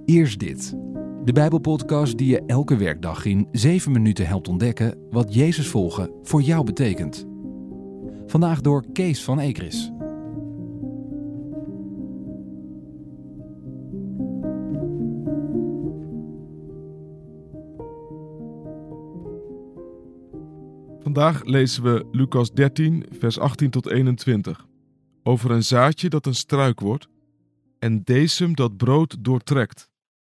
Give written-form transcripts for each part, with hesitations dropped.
Eerst dit. De Bijbelpodcast die je elke werkdag in 7 minuten helpt ontdekken wat Jezus volgen voor jou betekent. Vandaag door Kees van Ekris. Vandaag lezen we Lucas 13, vers 18 tot 21. Over een zaadje dat een struik wordt en decem dat brood doortrekt.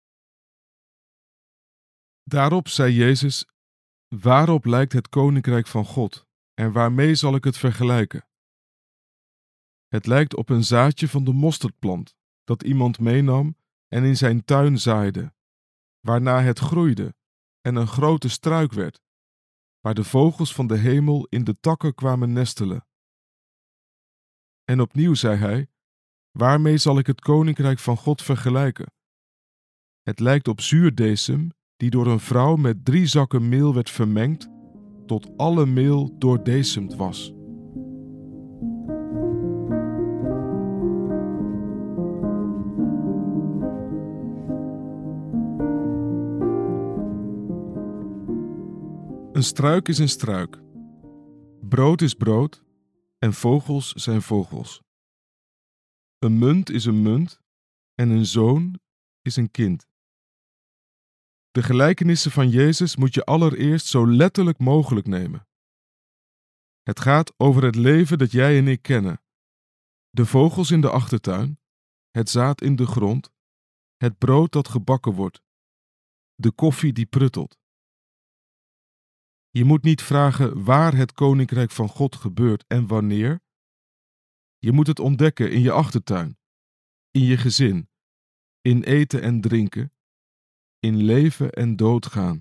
Daarop zei Jezus: waarop lijkt het koninkrijk van God en waarmee zal ik het vergelijken? Het lijkt op een zaadje van de mosterdplant dat iemand meenam en in zijn tuin zaaide, waarna het groeide en een grote struik werd, waar de vogels van de hemel in de takken kwamen nestelen. En opnieuw zei hij: waarmee zal ik het koninkrijk van God vergelijken? Het lijkt op zuurdecem die door een vrouw met 3 zakken meel werd vermengd, tot alle meel doordecemd was. Een struik is een struik. Brood is brood en vogels zijn vogels. Een munt is een munt en een zoon is een kind. De gelijkenissen van Jezus moet je allereerst zo letterlijk mogelijk nemen. Het gaat over het leven dat jij en ik kennen. De vogels in de achtertuin, het zaad in de grond, het brood dat gebakken wordt, de koffie die pruttelt. Je moet niet vragen waar het koninkrijk van God gebeurt en wanneer. Je moet het ontdekken in je achtertuin, in je gezin, in eten en drinken, in leven en doodgaan.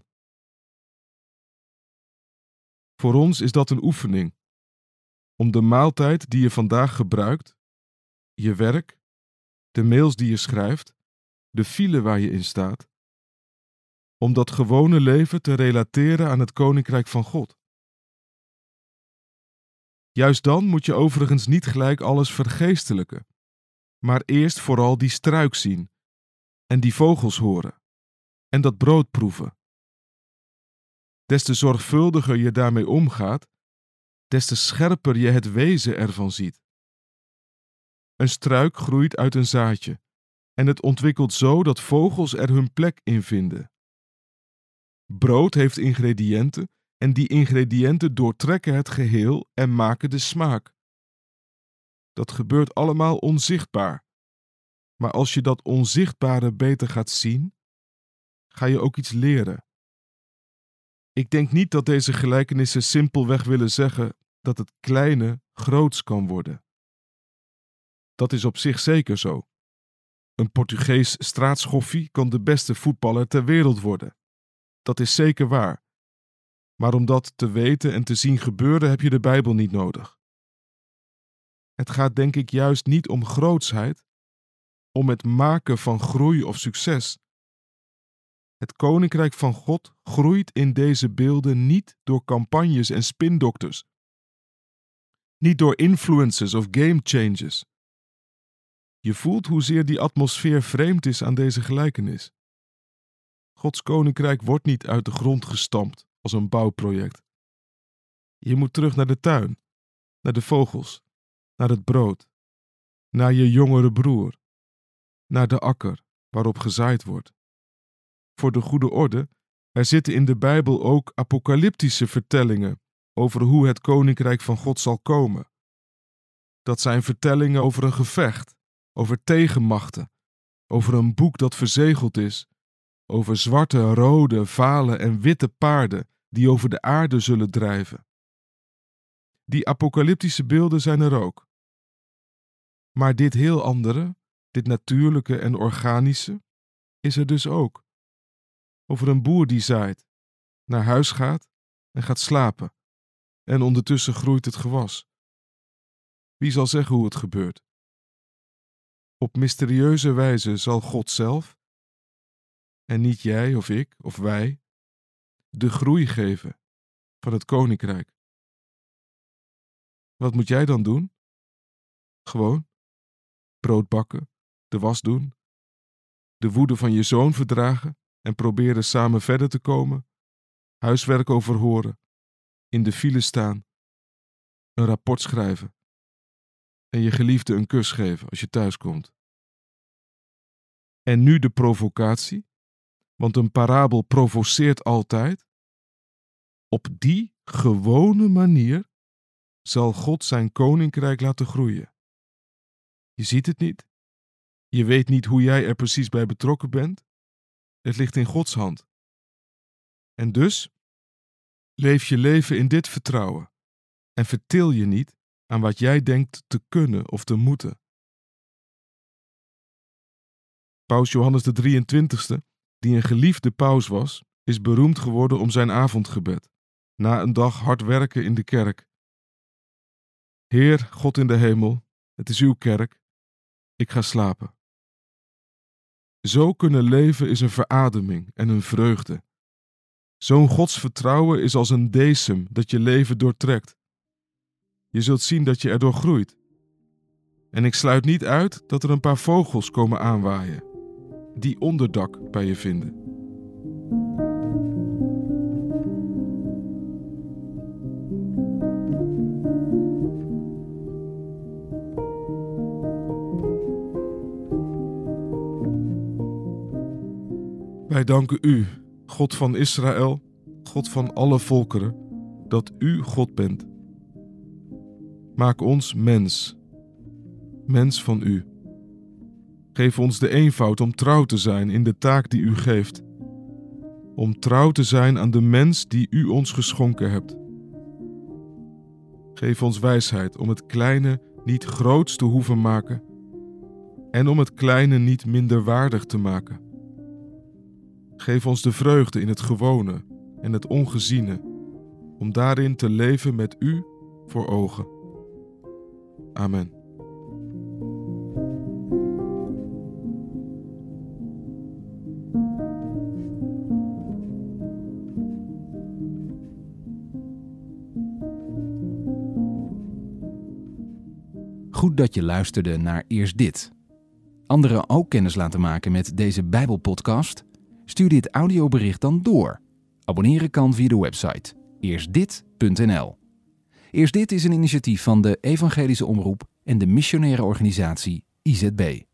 Voor ons is dat een oefening, om de maaltijd die je vandaag gebruikt, je werk, de mails die je schrijft, de file waar je in staat, om dat gewone leven te relateren aan het koninkrijk van God. Juist dan moet je overigens niet gelijk alles vergeestelijken, maar eerst vooral die struik zien en die vogels horen en dat brood proeven. Des te zorgvuldiger je daarmee omgaat, des te scherper je het wezen ervan ziet. Een struik groeit uit een zaadje en het ontwikkelt zo dat vogels er hun plek in vinden. Brood heeft ingrediënten en die ingrediënten doortrekken het geheel en maken de smaak. Dat gebeurt allemaal onzichtbaar. Maar als je dat onzichtbare beter gaat zien, ga je ook iets leren. Ik denk niet dat deze gelijkenissen simpelweg willen zeggen dat het kleine groots kan worden. Dat is op zich zeker zo. Een Portugees straatschoffie kan de beste voetballer ter wereld worden. Dat is zeker waar. Maar om dat te weten en te zien gebeuren heb je de Bijbel niet nodig. Het gaat denk ik juist niet om grootsheid, om het maken van groei of succes. Het koninkrijk van God groeit in deze beelden niet door campagnes en spindokters. Niet door influencers of game changers. Je voelt hoezeer die atmosfeer vreemd is aan deze gelijkenis. Gods koninkrijk wordt niet uit de grond gestampt als een bouwproject. Je moet terug naar de tuin, naar de vogels, naar het brood, naar je jongere broer, naar de akker waarop gezaaid wordt. Voor de goede orde, er zitten in de Bijbel ook apocalyptische vertellingen over hoe het koninkrijk van God zal komen. Dat zijn vertellingen over een gevecht, over tegenmachten, over een boek dat verzegeld is, over zwarte, rode, vale en witte paarden die over de aarde zullen drijven. Die apocalyptische beelden zijn er ook. Maar dit heel andere, dit natuurlijke en organische, is er dus ook. Over een boer die zaait, naar huis gaat en gaat slapen, en ondertussen groeit het gewas. Wie zal zeggen hoe het gebeurt? Op mysterieuze wijze zal God zelf, en niet jij of ik of wij, de groei geven van het koninkrijk. Wat moet jij dan doen? Gewoon brood bakken, de was doen, de woede van je zoon verdragen en proberen samen verder te komen, huiswerk overhoren, in de file staan, een rapport schrijven en je geliefde een kus geven als je thuis komt. En nu de provocatie, want een parabel provoceert altijd. Op die gewone manier zal God zijn koninkrijk laten groeien. Je ziet het niet. Je weet niet hoe jij er precies bij betrokken bent. Het ligt in Gods hand. En dus leef je leven in dit vertrouwen en vertil je niet aan wat jij denkt te kunnen of te moeten. Paus Johannes de 23e, die een geliefde paus was, is beroemd geworden om zijn avondgebed, na een dag hard werken in de kerk. Heer, God in de hemel, het is uw kerk, ik ga slapen. Zo kunnen leven is een verademing en een vreugde. Zo'n godsvertrouwen is als een decem dat je leven doortrekt. Je zult zien dat je erdoor groeit. En ik sluit niet uit dat er een paar vogels komen aanwaaien, die onderdak bij je vinden. Wij danken u, God van Israël, God van alle volkeren, dat u God bent. Maak ons mens, mens van u. Geef ons de eenvoud om trouw te zijn in de taak die u geeft. Om trouw te zijn aan de mens die u ons geschonken hebt. Geef ons wijsheid om het kleine niet groots te hoeven maken en om het kleine niet minderwaardig te maken. Geef ons de vreugde in het gewone en het ongeziene, om daarin te leven met u voor ogen. Amen. Goed dat je luisterde naar Eerst Dit. Anderen ook kennis laten maken met deze Bijbelpodcast? Stuur dit audiobericht dan door. Abonneren kan via de website eerstdit.nl. Eerst Dit is een initiatief van de Evangelische Omroep en de missionaire organisatie IZB.